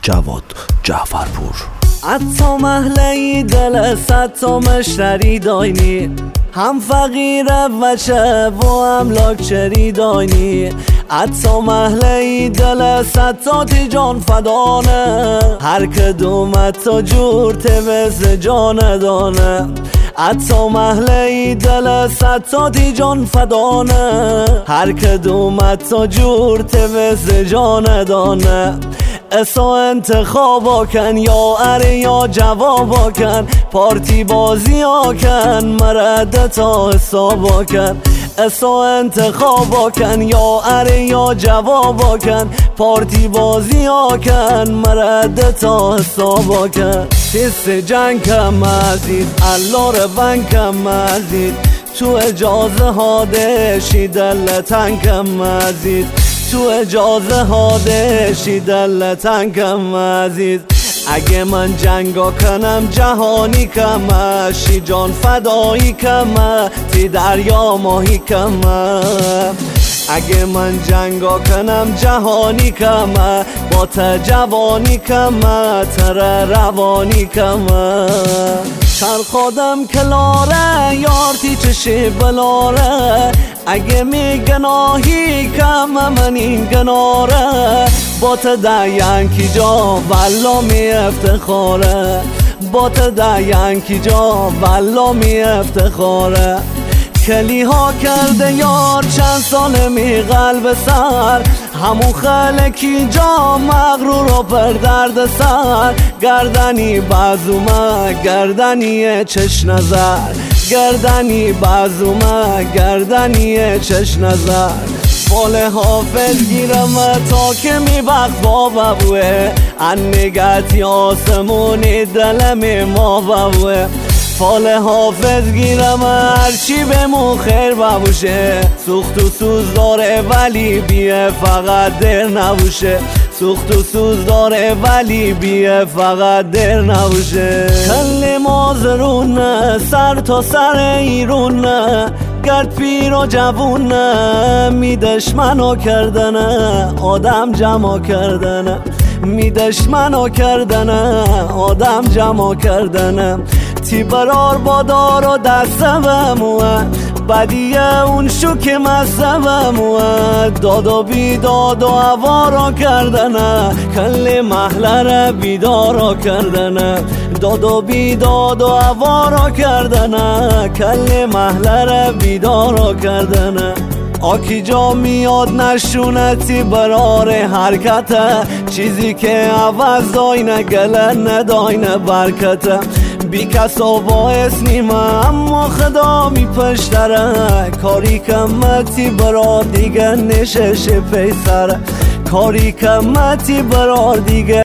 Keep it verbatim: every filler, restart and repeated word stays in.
جواد جعفرپور. حتی محله دل صد تا مشتری داینی، هم فقیره و چه و هم لاکچری داینی. حتی محله دل صد تا تی جان فدانه، هر کدوم تا جور توز جان دانه. حتی محله دل صد تا تی جان فدانه، هر کدوم تا جور توز جان دانه. اسا انتخابا کن یا اره یا جوابا کن، پارتی بازی ها کن مرد تا حسابا کن. اسا انتخابا کن یا اره یا جوابا کن، پارتی بازی ها کن مرد تا حسابا کن. حس جنگ کم مزید الله رو بنگ کم مزید، تو اجازه ها دشی دلتن کم مزید، تو اجازه ها دشی دلتن کم عزیز. اگه من جنگا کنم جهانی کمه، شی جان فدایی کمه تی دریا ماهی کمه. اگه من جنگا کنم جهانی کمه، با تا جوانی کمه تر روانی کمه. چر خودم کلاره یارتی چشی بلاره، اگه می گناهی کمه من این گناره. با تا دین کی جا والا می افتخاره، با تا دین کی جا والا می افتخاره. کلی ها کرده یار چند سال می قلب سر، همون خلکی جا مغرور و پر درد سر. گردنی بازومه گردنی چش نظر، گردنی بازومه گردنی چش نظر. فال حافظ گیرم تا که می بخت با بابوه، انگتی آسمونی دلم ما بابوه. فال حافظ گیرم هرچی به مو خیر ببوشه، سوخت و سوز داره ولی بیه فقط در نبوشه، سوخت و سوز داره ولی بیه فقط در نبوشه. کل مازرونه سر تا سر ایرونه، گرد پیر و جوونه می دشمنو کردنه آدم جمع کردنه، می دشمنو کردنه آدم جمع کردنه. تی برار بادار و دسته بموه، بدیه اون شو که مزه بموه. داد و بیداد و عوارا کردنه، کل محله را بیدارا کردنه. داد و بیداد و عوارا کردنه، کل محله را بیدارا کردنه. آکی جا میاد نشونتی برار حرکته، چیزی که عوض داینه گله نداینه برکته. بی کسا باعث نیمه اما خدا می پشتره، کاری کمتی برار دیگه نشش پیسره، کاری کمتی برار دیگه